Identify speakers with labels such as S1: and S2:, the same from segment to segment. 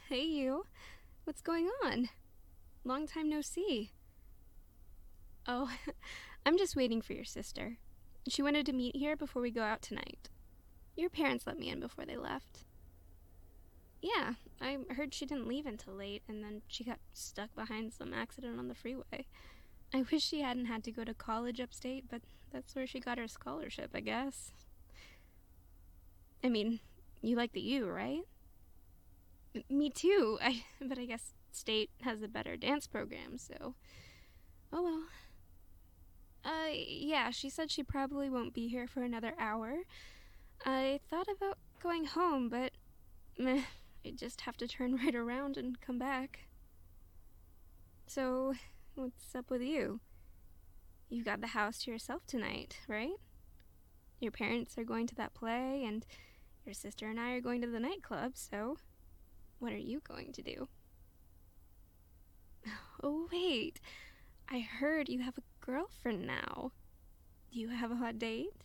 S1: Hey, you. What's going on? Long time no see. Oh, I'm just waiting for your sister. She wanted to meet here before we go out tonight. Your parents let me in before they left. Yeah, I heard she didn't leave until late, and then she got stuck behind some accident on the freeway. I wish she hadn't had to go to college upstate, but that's where she got her scholarship, I guess. I mean, you like the U, right? Me too, but I guess state has a better dance program, so... Oh well. Yeah, she said she probably won't be here for another hour. I thought about going home, but meh, I'd just have to turn right around and come back. So, what's up with you? You've got the house to yourself tonight, right? Your parents are going to that play, and your sister and I are going to the nightclub, so what are you going to do? Oh, wait. I heard you have a girlfriend now. Do you have a hot date?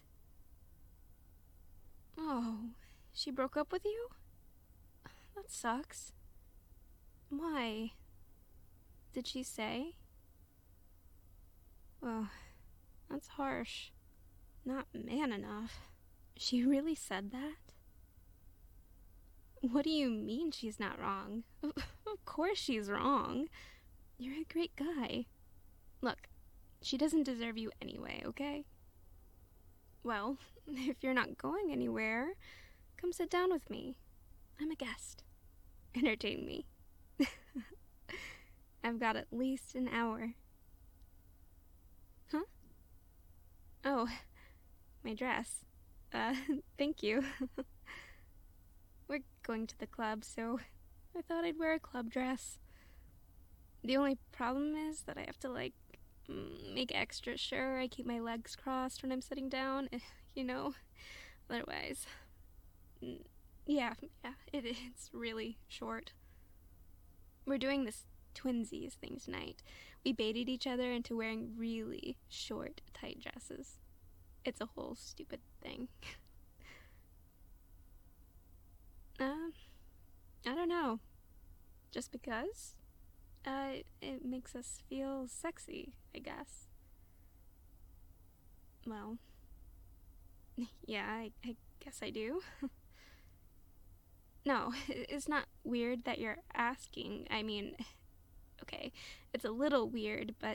S1: Oh, she broke up with you? That sucks. Why? Did she say? Oh, that's harsh. Not man enough. She really said that? What do you mean she's not wrong? Of course she's wrong. You're a great guy. Look, she doesn't deserve you anyway, okay? Well, if you're not going anywhere, come sit down with me. I'm a guest. Entertain me. I've got at least an hour. Huh? Oh, my dress. Thank you. We're going to the club, so I thought I'd wear a club dress. The only problem is that I have to, make extra sure I keep my legs crossed when I'm sitting down, you know? Otherwise... Yeah, it's really short. We're doing this twinsies thing tonight. We baited each other into wearing really short, tight dresses. It's a whole stupid thing. I don't know. Just because? It makes us feel sexy, I guess. Well, yeah, I guess I do. No, it's not weird that you're asking. I mean, okay, it's a little weird, but...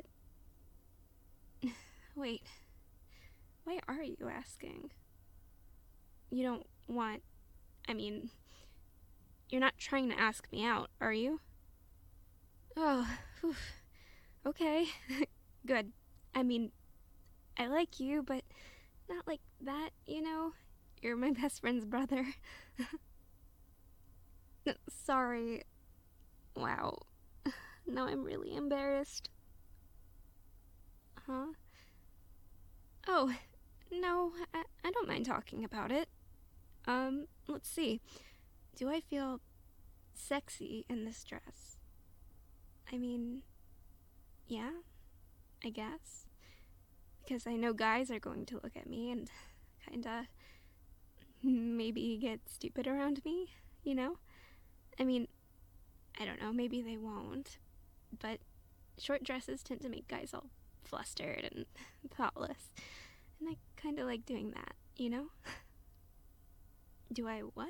S1: Wait, why are you asking? You don't want... I mean, you're not trying to ask me out, are you? Oh, whew. Okay, good. I mean, I like you, but not like that, you know? You're my best friend's brother. Sorry. Wow. Now I'm really embarrassed. Huh? Oh, no, I don't mind talking about it. Let's see. Do I feel sexy in this dress? I mean, yeah, I guess. Because I know guys are going to look at me and kinda maybe get stupid around me, you know? I mean, I don't know, maybe they won't. But short dresses tend to make guys all flustered and thoughtless. And I kinda like doing that, you know? Do I what?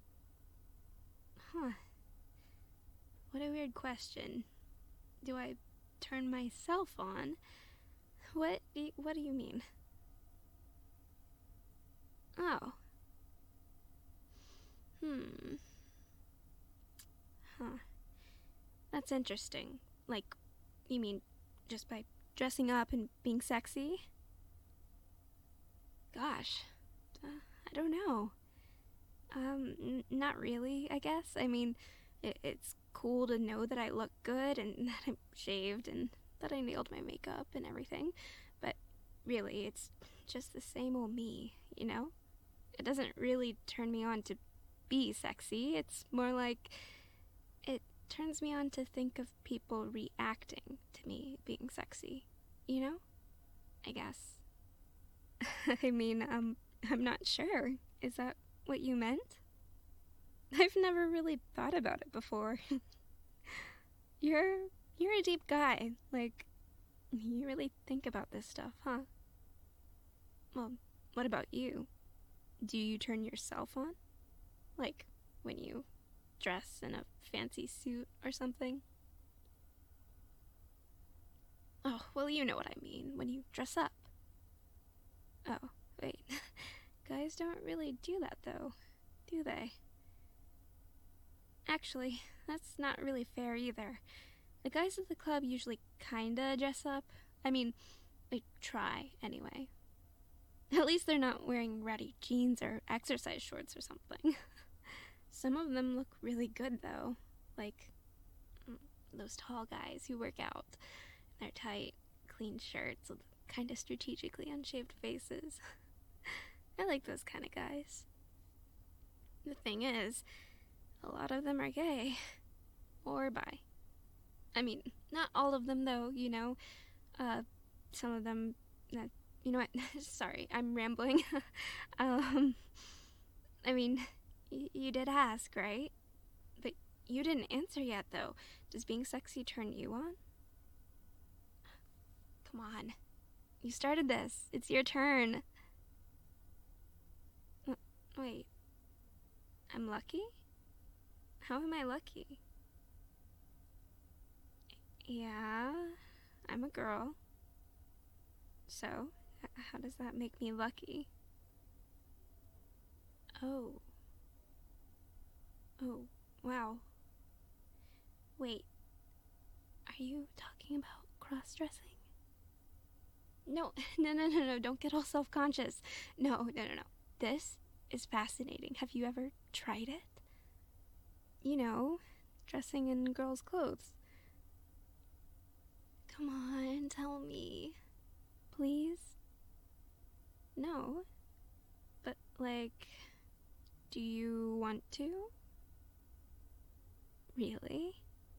S1: Huh. What a weird question. Do I turn myself on? What do you mean? Oh. Huh. That's interesting. Like, you mean just by dressing up and being sexy? Gosh. I don't know. Not really, I guess. I mean, it's cool to know that I look good and that I'm shaved and that I nailed my makeup and everything. But really, it's just the same old me, you know? It doesn't really turn me on to be sexy. It's more like it turns me on to think of people reacting to me being sexy, you know? I guess. I mean, I'm not sure. Is that what you meant? I've never really thought about it before. You're a deep guy. Like, you really think about this stuff, huh? Well, what about you? Do you turn yourself on? Like, when you dress in a fancy suit or something? Oh, well, you know what I mean, when you dress up. Oh, wait. Guys don't really do that, though, do they? Actually, that's not really fair either. The guys at the club usually kinda dress up. I mean, they try, anyway. At least they're not wearing ratty jeans or exercise shorts or something. Some of them look really good, though. Like, those tall guys who work out. Their tight, clean shirts with kinda strategically unshaved faces. I like those kind of guys. The thing is, a lot of them are gay. Or bi. I mean, not all of them, though, you know. Some of them... you know what? Sorry, I'm rambling. I mean, you did ask, right? But you didn't answer yet, though. Does being sexy turn you on? Come on. You started this. It's your turn. Wait. I'm lucky? How am I lucky? Yeah, I'm a girl. So, how does that make me lucky? Oh. Oh, wow. Wait. Are you talking about cross-dressing? No, don't get all self-conscious. No. This is fascinating. Have you ever tried it? You know, dressing in girls' clothes. Come on, tell me. Please? No. But, like, do you want to? Really?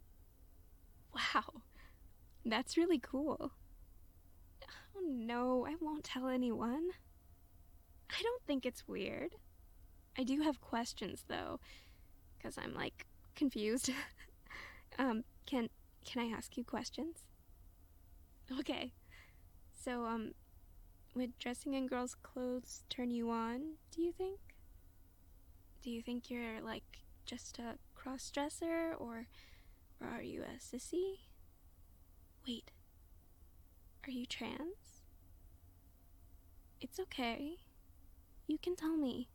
S1: Wow. That's really cool. Oh no, I won't tell anyone. I don't think it's weird. I do have questions, though, because I'm, like, confused. Can I ask you questions? Okay. So, would dressing in girls' clothes turn you on, do you think? Do you think you're, like, just a cross-dresser, or are you a sissy? Wait. Are you trans? It's okay. You can tell me.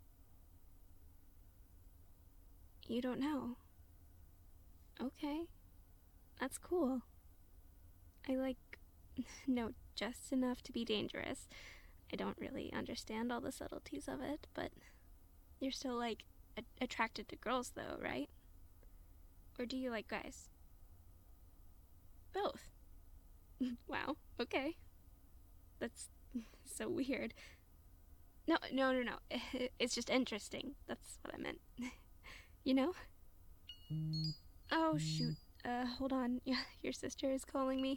S1: You don't know. Okay. That's cool. I know just enough to be dangerous. I don't really understand all the subtleties of it, but you're still, like, attracted to girls, though, right? Or do you like guys? Both. Wow, okay. That's so weird. No. It's just interesting. That's what I meant. You know? Oh, shoot. Hold on. Yeah, your sister is calling me.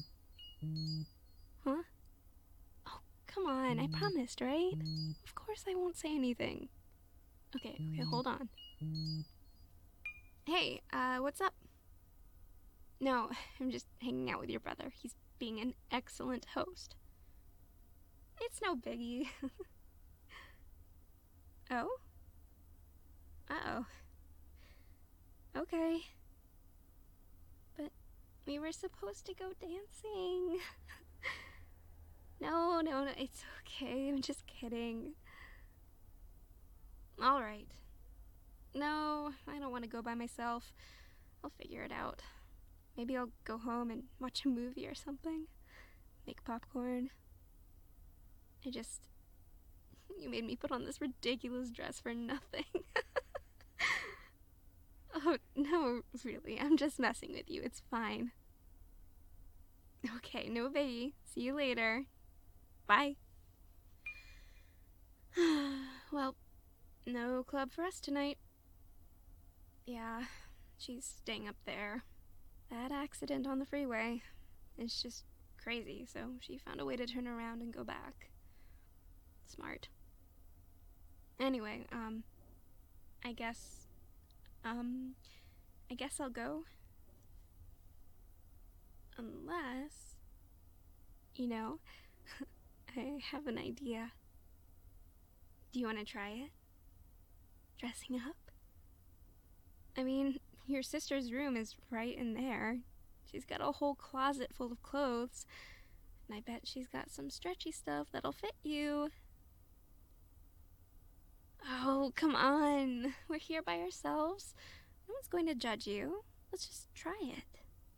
S1: Huh? Oh, come on. I promised, right? Of course I won't say anything. Okay, hold on. Hey, what's up? No, I'm just hanging out with your brother. He's being an excellent host. It's no biggie. Oh? Uh-oh. Okay. But we were supposed to go dancing. No, it's okay. I'm just kidding. All right. No, I don't want to go by myself. I'll figure it out. Maybe I'll go home and watch a movie or something. Make popcorn. You made me put on this ridiculous dress for nothing. Oh, no, really, I'm just messing with you. It's fine. Okay, no biggie. See you later. Bye. Well, no club for us tonight. Yeah, she's staying up there. That accident on the freeway. It's just crazy, so she found a way to turn around and go back. Smart. Anyway, I guess Um, I guess I'll go. Unless, you know, I have an idea. Do you want to try it? Dressing up? I mean, your sister's room is right in there. She's got a whole closet full of clothes, and I bet she's got some stretchy stuff that'll fit you. Oh, come on. We're here by ourselves. No one's going to judge you. Let's just try it.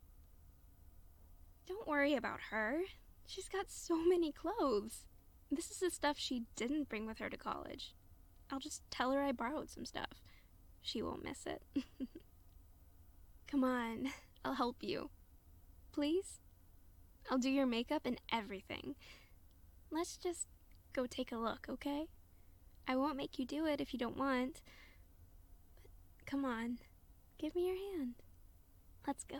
S1: Don't worry about her. She's got so many clothes. This is the stuff she didn't bring with her to college. I'll just tell her I borrowed some stuff. She won't miss it. Come on, I'll help you. Please? I'll do your makeup and everything. Let's just go take a look, okay? I won't make you do it if you don't want. But come on, give me your hand. Let's go.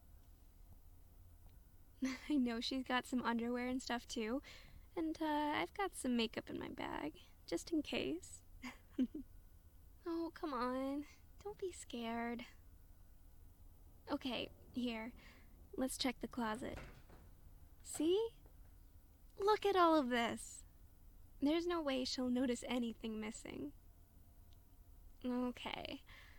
S1: I know she's got some underwear and stuff too, and I've got some makeup in my bag, just in case. Oh, come on. Don't be scared. Okay, here. Let's check the closet. See? Look at all of this. There's no way she'll notice anything missing. Okay.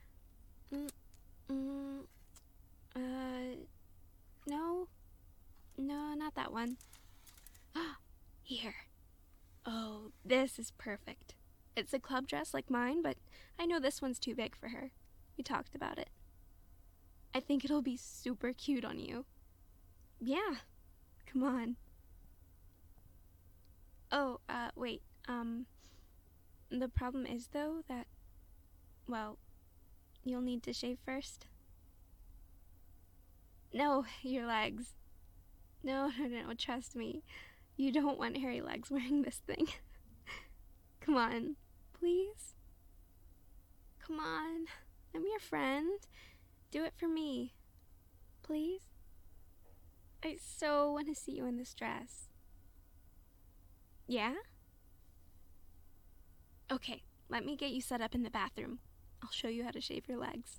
S1: No. No, not that one. Here. Oh, this is perfect. It's a club dress like mine, but I know this one's too big for her. We talked about it. I think it'll be super cute on you. Yeah. Come on. Oh, wait. The problem is, though, that, well, you'll need to shave first. No, your legs. No, trust me. You don't want hairy legs wearing this thing. Come on, please? Come on, I'm your friend. Do it for me. Please? I so want to see you in this dress. Yeah? Okay, let me get you set up in the bathroom. I'll show you how to shave your legs.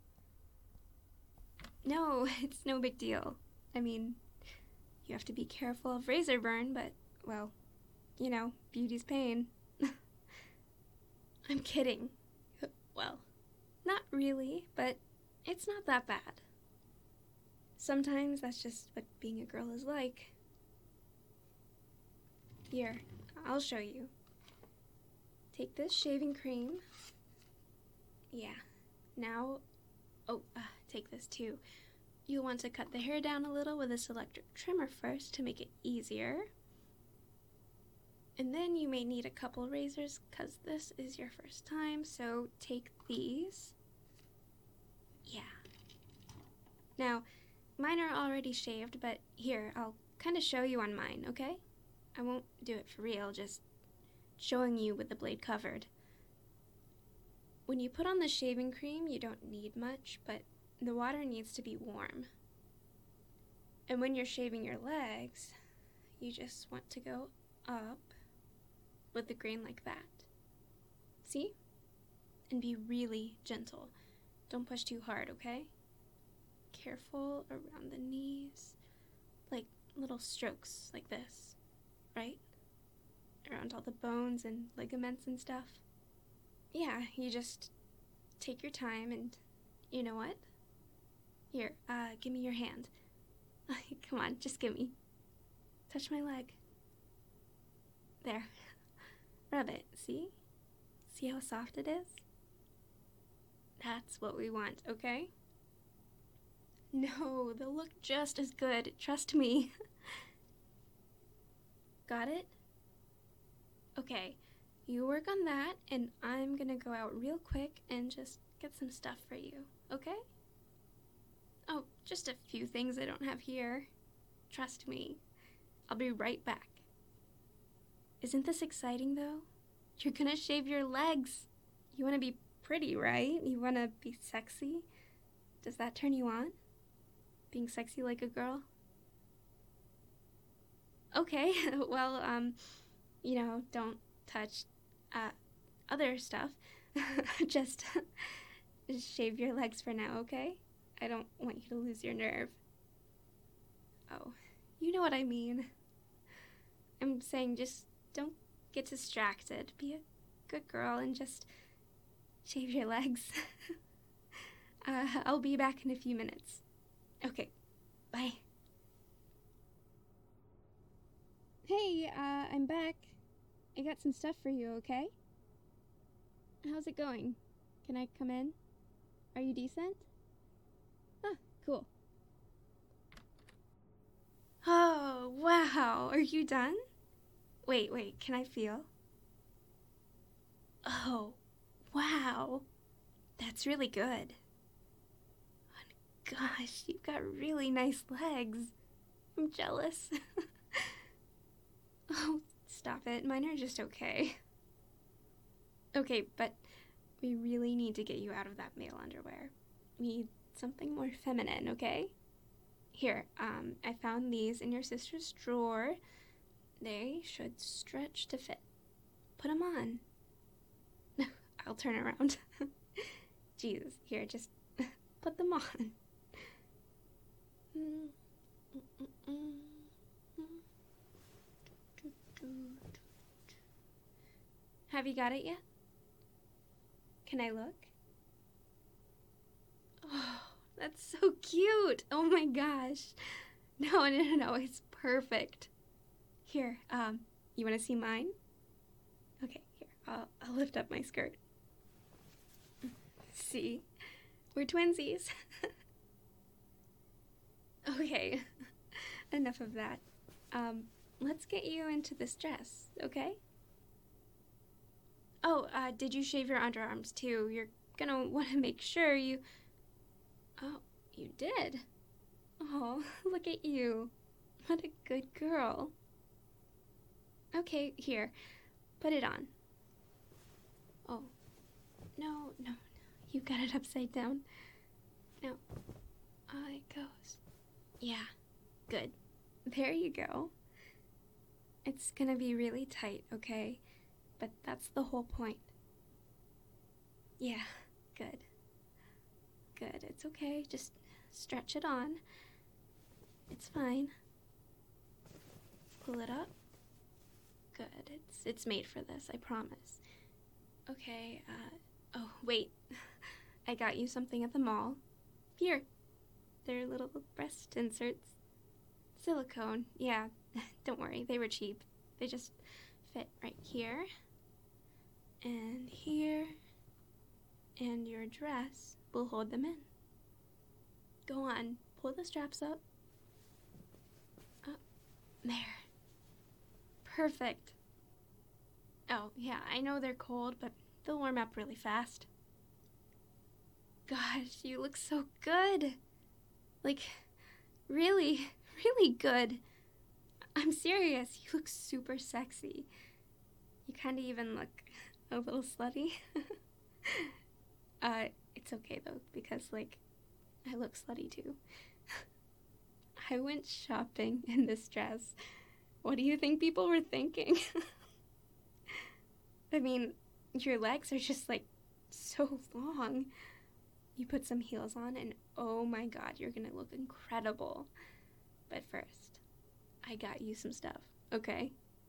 S1: No, it's no big deal. I mean, you have to be careful of razor burn, but, well, you know, beauty's pain. I'm kidding. Well, not really, but it's not that bad. Sometimes that's just what being a girl is like. Here, I'll show you. Take this shaving cream. Yeah. Now, take this too. You'll want to cut the hair down a little with this electric trimmer first to make it easier. And then you may need a couple razors because this is your first time, so take these. Yeah. Now, mine are already shaved, but here, I'll kind of show you on mine, okay? I won't do it for real, just showing you with the blade covered. When you put on the shaving cream, you don't need much, but the water needs to be warm. And when you're shaving your legs, you just want to go up with the grain like that. See? And be really gentle. Don't push too hard, okay? Careful around the knees. Like little strokes like this, right? Around all the bones and ligaments and stuff. Yeah, you just take your time and you know what? Here, give me your hand. Come on, just give me. Touch my leg. There. Rub it, see? See how soft it is? That's what we want, okay? No, they'll look just as good, trust me. Got it? Okay, you work on that, and I'm gonna go out real quick and just get some stuff for you, okay? Oh, just a few things I don't have here. Trust me. I'll be right back. Isn't this exciting, though? You're gonna shave your legs. You wanna be pretty, right? You wanna be sexy? Does that turn you on? Being sexy like a girl? Okay, well, don't touch, other stuff. Just just shave your legs for now, okay? I don't want you to lose your nerve. Oh, you know what I mean. I'm saying just don't get distracted. Be a good girl and just shave your legs. I'll be back in a few minutes. Okay, bye. Hey, I'm back. I got some stuff for you, okay? How's it going? Can I come in? Are you decent? Ah, cool. Oh, wow. Are you done? Wait, can I feel? Oh, wow. That's really good. Oh, gosh, you've got really nice legs. I'm jealous. Oh, stop it. Mine are just okay. Okay, but we really need to get you out of that male underwear. We need something more feminine, okay? Here, I found these in your sister's drawer. They should stretch to fit. Put them on. I'll turn around. Jesus, here, just put them on. Have you got it yet? Can I look? Oh, that's so cute. Oh my gosh. No, it's perfect. Here, you want to see mine? Okay, here, I'll lift up my skirt. See? We're twinsies. Okay, enough of that. Let's get you into this dress, okay? Oh, did you shave your underarms too? You're gonna want to make sure you... Oh, you did? Oh, look at you. What a good girl. Okay, here. Put it on. Oh. No. You got it upside down. Now, it goes. Yeah, good. There you go. It's gonna be really tight, okay? But that's the whole point. Yeah, good. Good, it's okay. Just stretch it on. It's fine. Pull it up. Good, it's made for this, I promise. Okay, oh, wait. I got you something at the mall. Here. They're little breast inserts. Silicone, yeah. Don't worry, they were cheap. They just fit right here. And here. And your dress will hold them in. Go on, pull the straps up. There. Perfect. Oh, yeah, I know they're cold, but they'll warm up really fast. Gosh, you look so good. Like, really, really good. I'm serious, you look super sexy. You kinda even look a little slutty. It's okay though, because, like, I look slutty too. I went shopping in this dress. What do you think people were thinking? I mean, your legs are just, like, so long. You put some heels on and oh my god, you're gonna look incredible. But first, I got you some stuff, okay?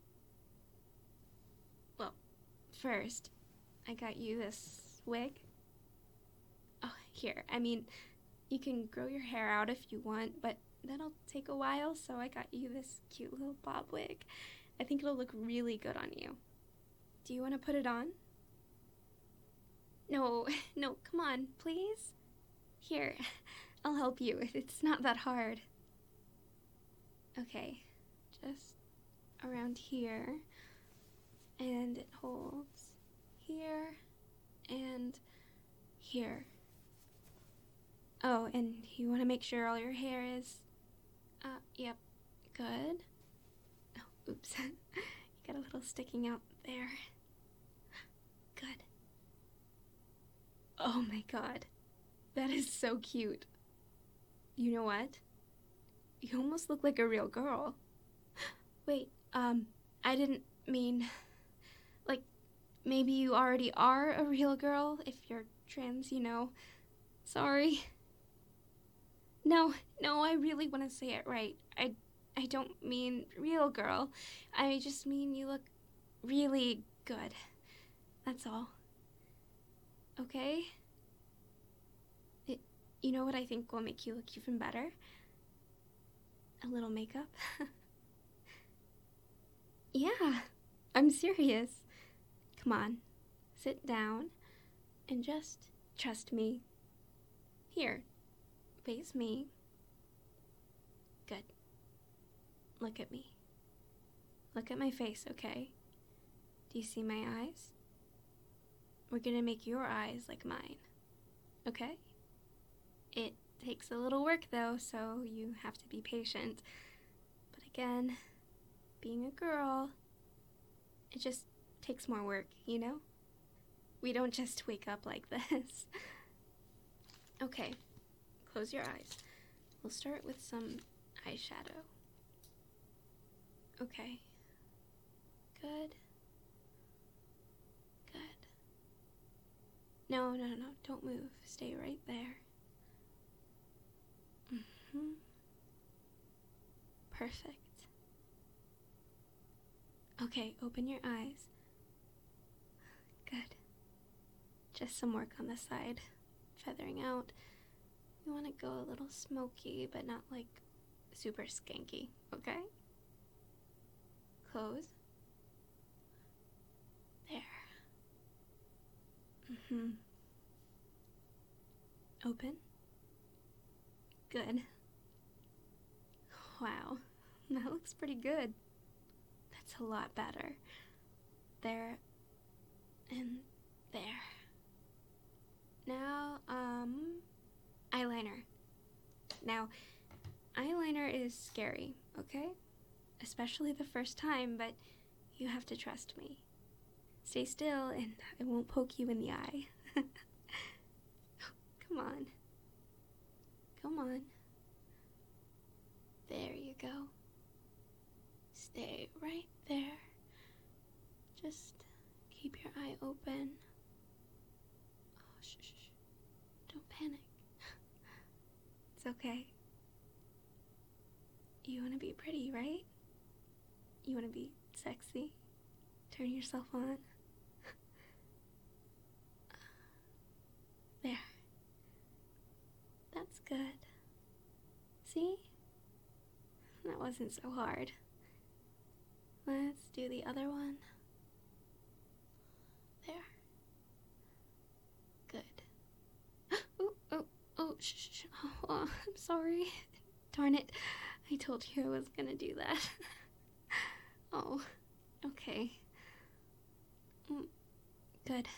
S1: Well, first, I got you this wig. Oh, here, I mean, you can grow your hair out if you want, but that'll take a while, so I got you this cute little bob wig. I think it'll look really good on you. Do you want to put it on? No, come on, please. Here, I'll help you. It's not that hard. Okay, just around here, and it holds here and here. Oh, and you want to make sure all your hair is, yep, good. Oh, oops, you got a little sticking out there. Good. Oh my god, that is so cute. You know what? You almost look like a real girl. Wait, I didn't mean, like, maybe you already are a real girl if you're trans, you know. Sorry. No, I really want to say it right. I don't mean real girl. I just mean you look really good. That's all. Okay? You know what I think will make you look even better? A little makeup. Yeah, I'm serious. Come on, sit down and just trust me. Here, face me. Good. Look at me. Look at my face, okay? Do you see my eyes? We're gonna make your eyes like mine, okay? It takes a little work though, so you have to be patient. But again, being a girl, it just takes more work, you know? We don't just wake up like this. Okay, close your eyes. We'll start with some eyeshadow. Okay. Good. Good. No, don't move. Stay right there. Perfect. Okay, open your eyes. Good. Just some work on the side. Feathering out. You want to go a little smoky, but not like super skanky, okay? Close. There. Open. Good. Wow, that looks pretty good. That's a lot better. There and there. Now, eyeliner. Now, eyeliner is scary, okay? Especially the first time, but you have to trust me. Stay still and I won't poke you in the eye. Come on. Come on. There you go. Stay right there. Just keep your eye open. Oh, shh. Don't panic. It's okay. You want to be pretty, right? You want to be sexy? Turn yourself on. There. That's good. See? That wasn't so hard. Let's do the other one. There. Good. Oh, shh. Oh, I'm sorry. Darn it. I told you I was gonna do that. Oh, okay. Good.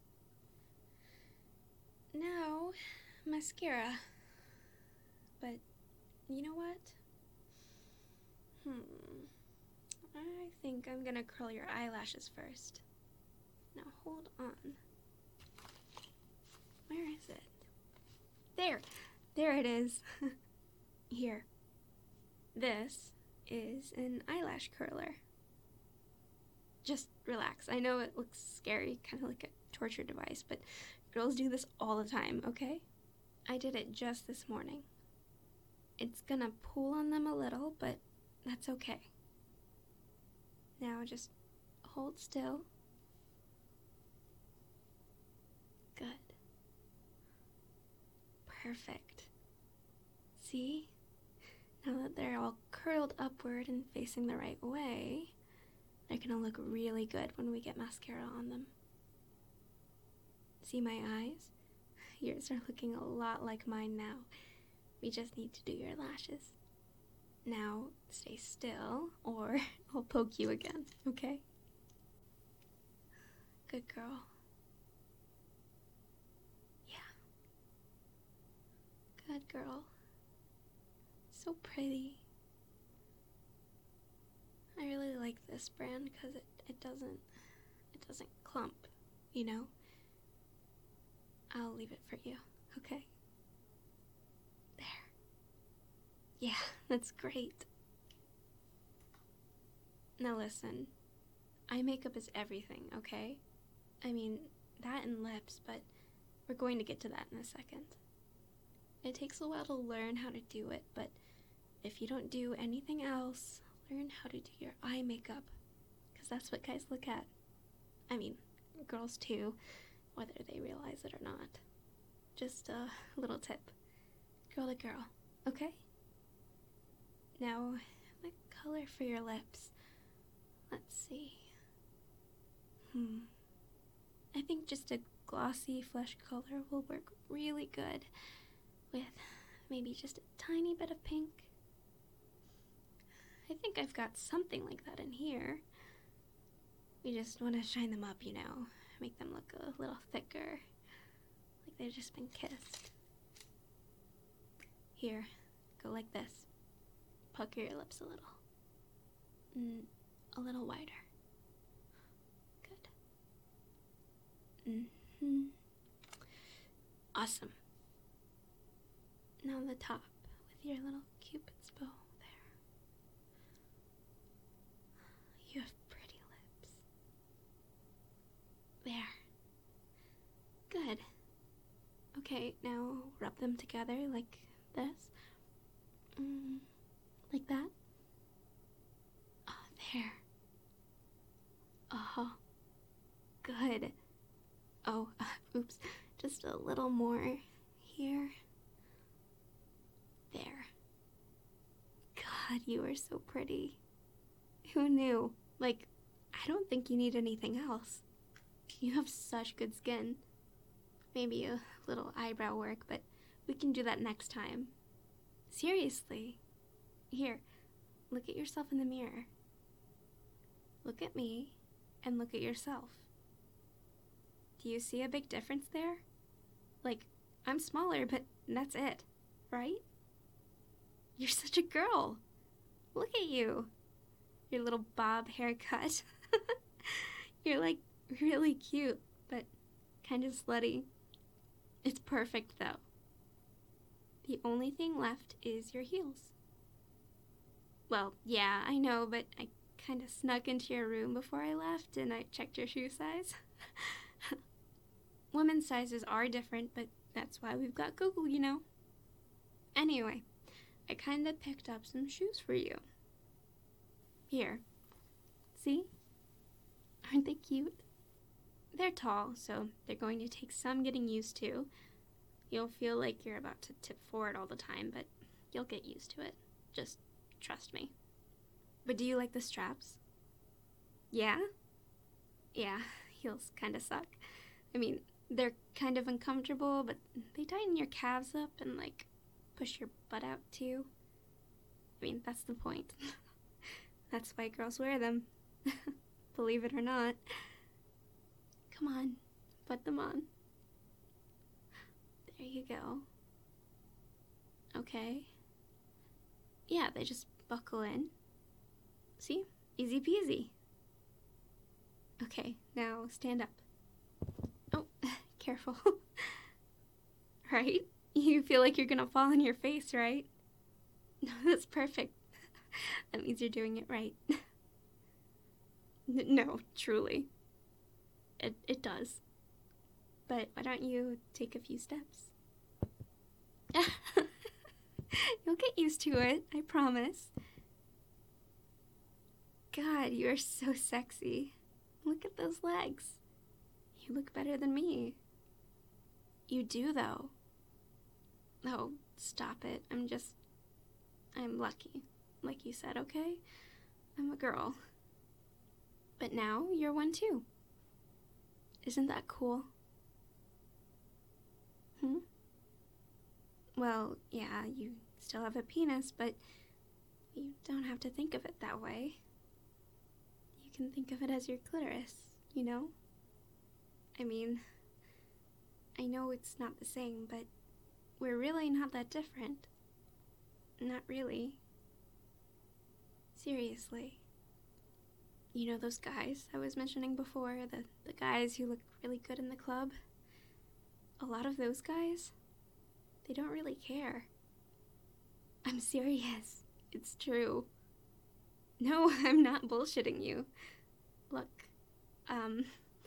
S1: Now, mascara. But, you know what? I think I'm gonna curl your eyelashes first. Now, hold on. Where is it? There it is. Here. This is an eyelash curler. Just relax. I know it looks scary, kind of like a torture device, but girls do this all the time, okay? I did it just this morning. It's gonna pull on them a little, but that's okay. Now just hold still. Good. Perfect. See? Now that they're all curled upward and facing the right way, they're gonna look really good when we get mascara on them. See my eyes? Yours are looking a lot like mine now. We just need to do your lashes. Now, stay still, or I'll poke you again, okay? Good girl. Yeah. Good girl. So pretty. I really like this brand because it doesn't clump, you know? I'll leave it for you, okay? There. Yeah, that's great. Now listen, eye makeup is everything, okay? I mean, that and lips, but we're going to get to that in a second. It takes a while to learn how to do it, but if you don't do anything else, learn how to do your eye makeup, because that's what guys look at. I mean, girls too, whether they realize it or not. Just a little tip. Girl to girl, okay? Now, the color for your lips. Let's see. I think just a glossy flesh color will work really good with maybe just a tiny bit of pink. I think I've got something like that in here. We just want to shine them up, you know, make them look a little thicker, like they've just been kissed. Here, go like this. Pucker your lips a little. A little wider. Good. Awesome. Now the top with your little cupid's bow there. You have pretty lips. There. Good. Okay, now rub them together like this. Like that. Oh, there. Uh-huh. Good. Oh, oops. Just a little more here. There. God, you are so pretty. Who knew? Like, I don't think you need anything else. You have such good skin. Maybe a little eyebrow work, but we can do that next time. Seriously. Here, look at yourself in the mirror. Look at me, and look at yourself. Do you see a big difference there? Like, I'm smaller, but that's it, right? You're such a girl. Look at you. Your little bob haircut. You're like really cute, but kind of slutty. It's perfect though. The only thing left is your heels. Well, yeah, I know, but I kind of snuck into your room before I left and I checked your shoe size. Women's sizes are different, but that's why we've got Google, you know. Anyway, I kind of picked up some shoes for you. Here. See? Aren't they cute? They're tall, so they're going to take some getting used to. You'll feel like you're about to tip forward all the time, but you'll get used to it. Just trust me. But do you like the straps? Yeah? Yeah, heels kind of suck. I mean, they're kind of uncomfortable, but they tighten your calves up and, like, push your butt out, too. I mean, that's the point. That's why girls wear them. Believe it or not. Come on, put them on. There you go. Okay. Yeah, they just buckle in. See? Easy peasy. Okay, now stand up. Oh, careful. Right? You feel like you're gonna fall on your face, right? No, that's perfect. That means you're doing it right. No, truly. It does. But why don't you take a few steps? You'll get used to it, I promise. God, you are so sexy. Look at those legs. You look better than me. You do, though. Oh, stop it. I'm lucky. Like you said, okay? I'm a girl. But now you're one too. Isn't that cool? Well, yeah, you still have a penis, but you don't have to think of it that way. You can think of it as your clitoris, you know? I mean, I know it's not the same, but we're really not that different. Not really. Seriously. You know those guys I was mentioning before? The guys who look really good in the club? A lot of those guys, they don't really care. I'm serious. It's true. No, I'm not bullshitting you. Look,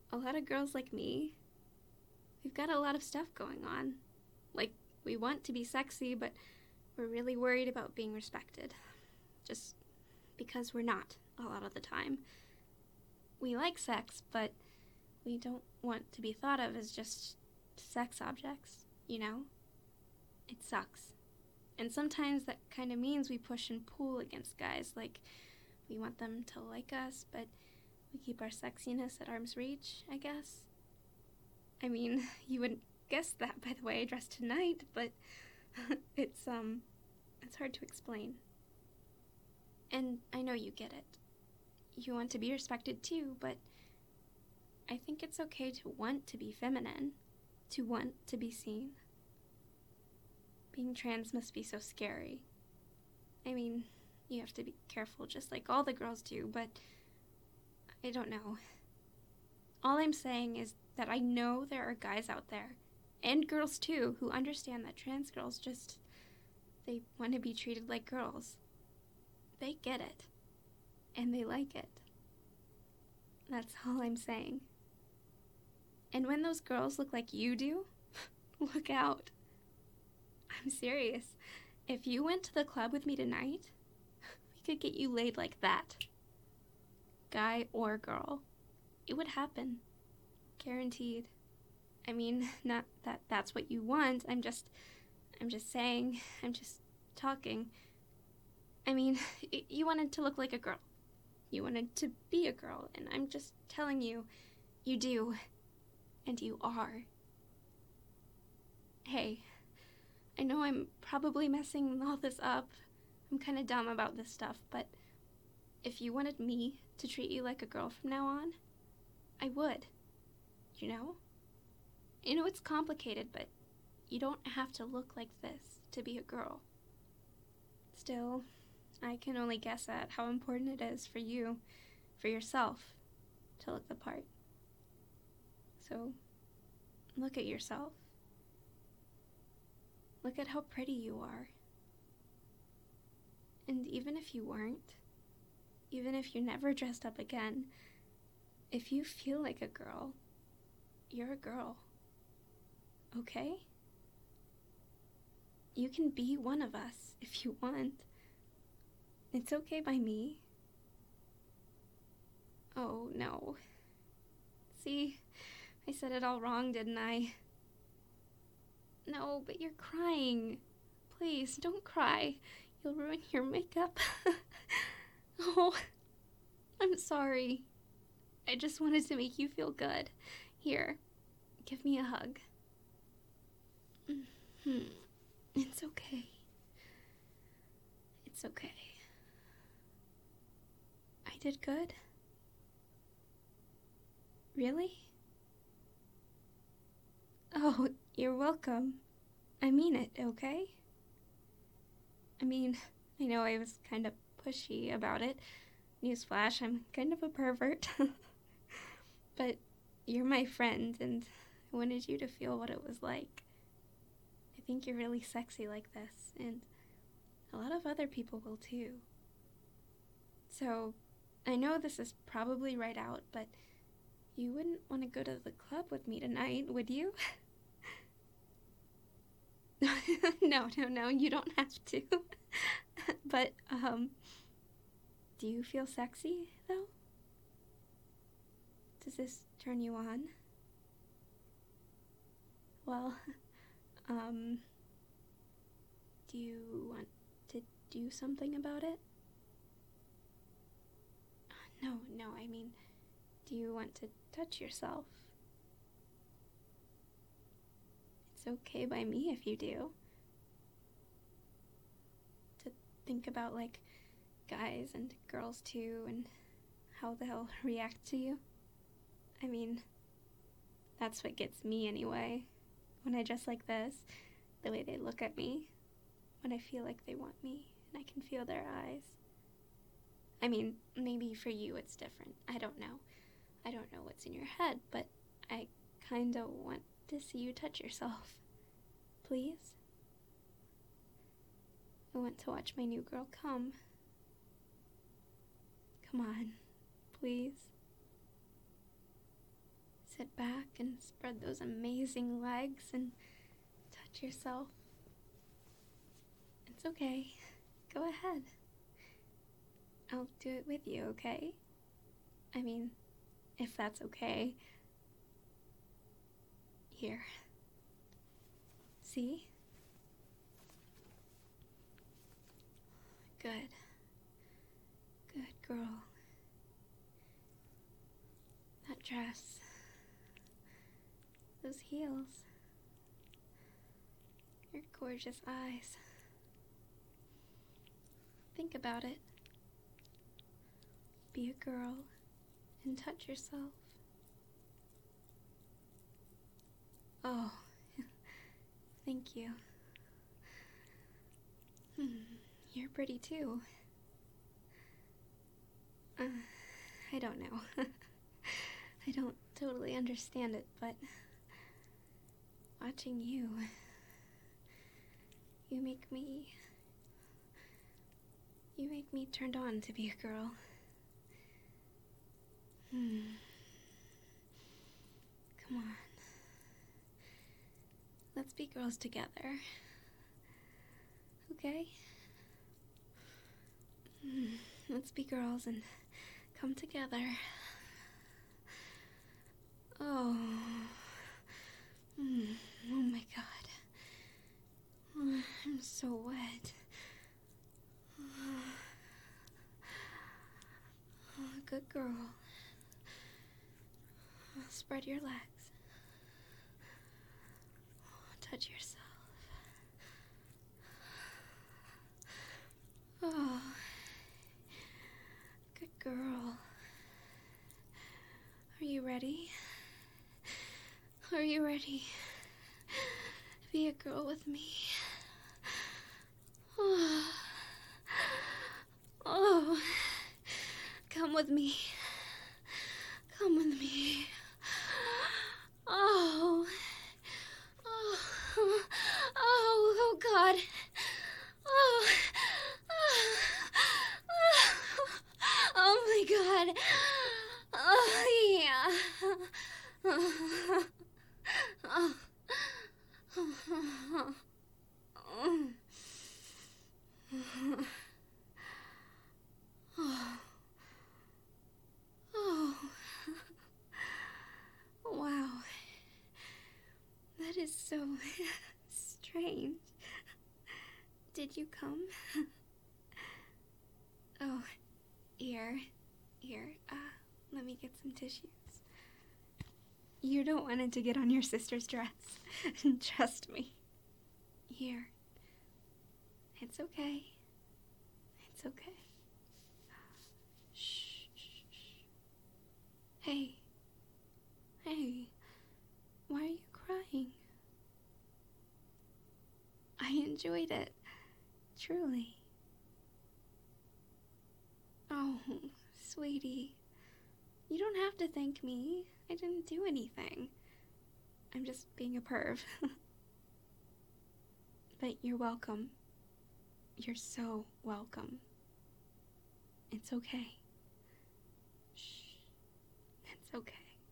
S1: a lot of girls like me, we've got a lot of stuff going on. Like, we want to be sexy, but we're really worried about being respected. Just because we're not a lot of the time. We like sex, but we don't want to be thought of as just sex objects, you know? It sucks. And sometimes that kind of means we push and pull against guys, like we want them to like us, but we keep our sexiness at arm's reach, I guess. I mean, you wouldn't guess that by the way I dressed tonight, but it's hard to explain. And I know you get it. You want to be respected too, but I think it's okay to want to be feminine, to want to be seen. Being trans must be so scary. I mean, you have to be careful just like all the girls do, but I don't know. All I'm saying is that I know there are guys out there, and girls too, who understand that trans girls they want to be treated like girls. They get it, and they like it. That's all I'm saying. And when those girls look like you do, look out. I'm serious. If you went to the club with me tonight, we could get you laid like that. Guy or girl. It would happen. Guaranteed. I mean, not that that's what you want. I'm just saying. I'm just talking. I mean, you wanted to look like a girl. You wanted to be a girl, and I'm just telling you, you do. And you are. Hey, I know I'm probably messing all this up. I'm kind of dumb about this stuff, but if you wanted me to treat you like a girl from now on, I would. You know? I know it's complicated, but you don't have to look like this to be a girl. Still, I can only guess at how important it is for you, for yourself, to look the part. So, look at yourself. Look at how pretty you are. And even if you weren't, even if you're never dressed up again, if you feel like a girl, you're a girl. Okay? You can be one of us if you want. It's okay by me. Oh, no. See, I said it all wrong, didn't I? No, but you're crying. Please, don't cry. You'll ruin your makeup. Oh, I'm sorry. I just wanted to make you feel good. Here, give me a hug. It's okay. It's okay. I did good? Really? Oh, you're welcome. I mean it, okay? I mean, I know I was kind of pushy about it. Newsflash, I'm kind of a pervert. But you're my friend, and I wanted you to feel what it was like. I think you're really sexy like this, and a lot of other people will too. So, I know this is probably right out, but you wouldn't want to go to the club with me tonight, would you? No, you don't have to. But, do you feel sexy, though? Does this turn you on? Well, do you want to do something about it? No, I mean, do you want to touch yourself? It's okay by me if you do. To think about, like, guys and girls too, and how they'll react to you. I mean, that's what gets me anyway. When I dress like this, the way they look at me, when I feel like they want me, and I can feel their eyes. I mean, maybe for you it's different. I don't know. I don't know what's in your head, but I kinda want to see you touch yourself. Please? I want to watch my new girl come. Come on, please. sit back and spread those amazing legs and touch yourself. It's okay. Go ahead. I'll do it with you, okay? I mean, if that's okay. Here. See? Good. Good girl. That dress. Those heels. Your gorgeous eyes. Think about it. Be a girl and touch yourself. Oh, thank you. You're pretty too. I don't know. I don't totally understand it, but watching you make me turned on to be a girl. Come on. Let's be girls together. Okay? Let's be girls and come together. Oh. Oh my God. I'm so wet. Good girl. Spread your legs. Touch yourself. Oh, good girl. Are you ready? Are you ready? Be a girl with me. Oh, come with me. Come with me. Oh, God. Oh my God. Oh, yeah. Wow. That is so strange. Did you come? Oh, here, let me get some tissues. You don't want it to get on your sister's dress. Trust me. Here. It's okay. It's okay. Shh. Hey. Why are you crying? I enjoyed it. Truly. Oh, sweetie. You don't have to thank me. I didn't do anything. I'm just being a perv. But you're welcome. You're so welcome. It's okay. Shh. It's okay.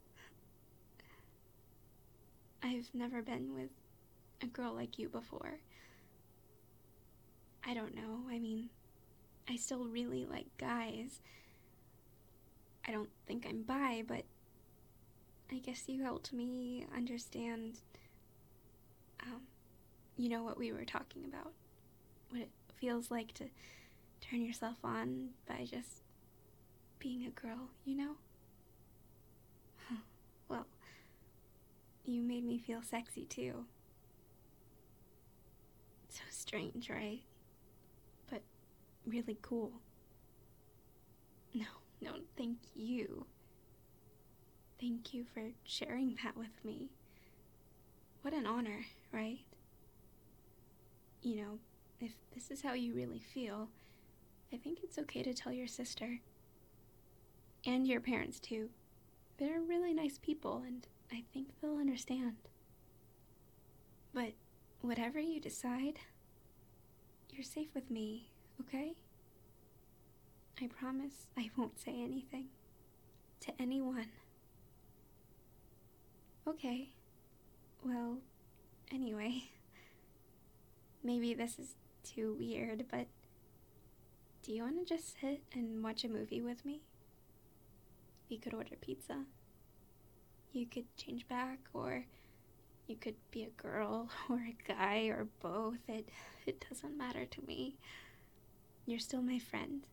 S1: I've never been with a girl like you before. I don't know. I mean, I still really like guys. I don't think I'm bi, but I guess you helped me understand, what we were talking about. What it feels like to turn yourself on by just being a girl, you know? Well, you made me feel sexy too. So strange, right? But really cool. No, thank you. Thank you for sharing that with me. What an honor, right? If this is how you really feel, I think it's okay to tell your sister. And your parents too. They're really nice people, and I think they'll understand. But whatever you decide, you're safe with me, okay? I promise I won't say anything to anyone. Okay. Well, anyway. Maybe this is too weird, but do you want to just sit and watch a movie with me? We could order pizza. You could change back, or you could be a girl or a guy or both. It doesn't matter to me. You're still my friend.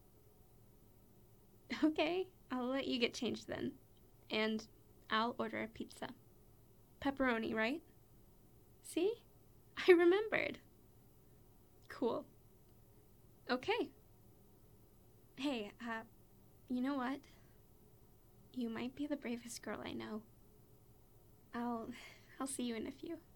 S1: Okay, I'll let you get changed then. And I'll order a pizza. Pepperoni, right? See? I remembered. Cool. Okay. Hey, you know what? You might be the bravest girl I know. I'll see you in a few.